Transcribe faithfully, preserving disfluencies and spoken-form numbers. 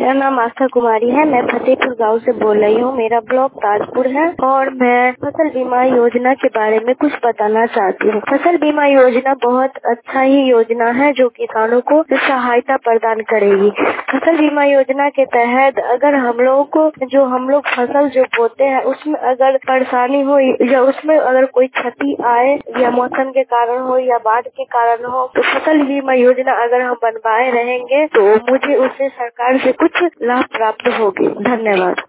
मेरा नाम आस्था कुमारी है। मैं फतेहपुर गांव से बोल रही हूँ। मेरा ब्लॉक ताजपुर है और मैं फसल बीमा योजना के बारे में कुछ बताना चाहती हूँ। फसल बीमा योजना बहुत अच्छा ही योजना है जो किसानों को सहायता प्रदान करेगी। फसल बीमा योजना के तहत अगर हम लोगों को जो हम लोग फसल जो बोते हैं उसमें अगर परेशानी हो या उसमें अगर कोई क्षति आए या मौसम के कारण हो या बाढ़ के कारण हो तो फसल बीमा योजना अगर हम बनवाए रहेंगे तो मुझे उससे सरकार से कुछ लाभ प्राप्त होगी। धन्यवाद।